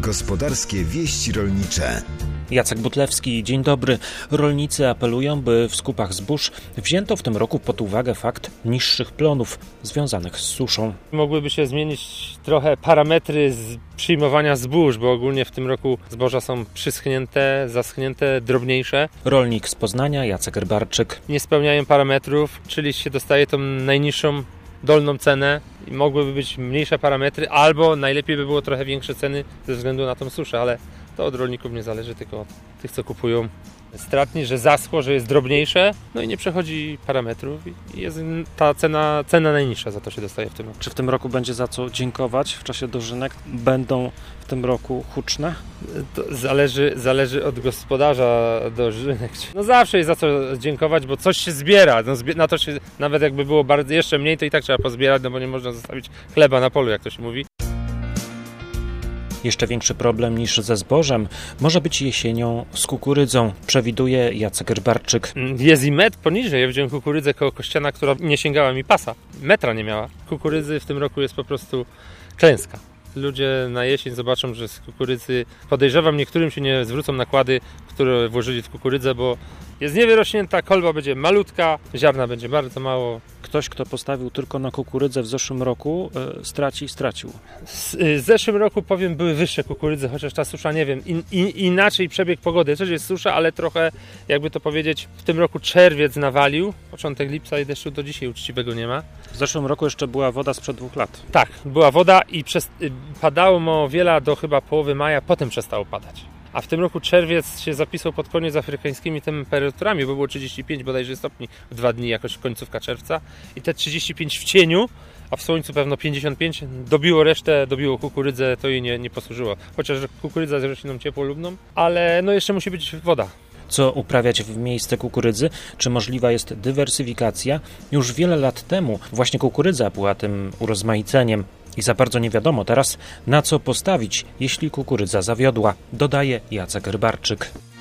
Gospodarskie wieści rolnicze. Jacek Butlewski, dzień dobry. Rolnicy apelują, by w skupach zbóż wzięto w tym roku pod uwagę fakt niższych plonów związanych z suszą. Mogłyby się zmienić trochę parametry przyjmowania zbóż, bo ogólnie w tym roku zboża są przyschnięte, zaschnięte, drobniejsze. Rolnik z Poznania, Jacek Rybarczyk. Nie spełniają parametrów, czyli się dostaje tą najniższą dolną cenę i mogłyby być mniejsze parametry, albo najlepiej by było trochę większe ceny ze względu na tą suszę, ale to od rolników nie zależy, tylko od tych, co kupują. Stratni, że zaschło, że jest drobniejsze, no i nie przechodzi parametrów i jest ta cena najniższa, za to się dostaje w tym roku. Czy w tym roku będzie za co dziękować w czasie dożynek? Będą w tym roku huczne? To zależy od gospodarza dożynek. No zawsze jest za co dziękować, bo coś się zbiera. No, na to się, nawet jakby było jeszcze mniej, to i tak trzeba pozbierać, no bo nie można zostawić chleba na polu, jak to się mówi. Jeszcze większy problem niż ze zbożem może być jesienią z kukurydzą, przewiduje Jacek Rybarczyk. Jest i metr poniżej. Ja widziałem kukurydzę koło Kościana, która nie sięgała mi pasa. Metra nie miała. Kukurydzy w tym roku jest po prostu klęska. Ludzie na jesień zobaczą, że z kukurydzy, podejrzewam, niektórym się nie zwrócą nakłady, które włożyli w kukurydzę, bo jest niewyrośnięta, kolba będzie malutka, ziarna będzie bardzo mało. Ktoś, kto postawił tylko na kukurydzę w zeszłym roku, stracił. W zeszłym roku, powiem, były wyższe kukurydze, chociaż ta susza, nie wiem, inaczej przebieg pogody. Też jest susza, ale trochę, jakby to powiedzieć, w tym roku czerwiec nawalił. Początek lipca i deszczu do dzisiaj uczciwego nie ma. W zeszłym roku jeszcze była woda sprzed 2 lat. Tak, była woda i padało wiele do chyba połowy maja, potem przestało padać. A w tym roku czerwiec się zapisał pod koniec afrykańskimi temperaturami, bo było 35 bodajże stopni w 2 dni, jakoś końcówka czerwca. I te 35 w cieniu, a w słońcu pewno 55, dobiło resztę, dobiło kukurydzę, to jej nie posłużyło. Chociaż kukurydza jest rośliną ciepłolubną, ale no jeszcze musi być woda. Co uprawiać w miejsce kukurydzy? Czy możliwa jest dywersyfikacja? Już wiele lat temu właśnie kukurydza była tym urozmaiceniem. I za bardzo nie wiadomo teraz, na co postawić, jeśli kukurydza zawiodła, dodaje Jacek Rybarczyk.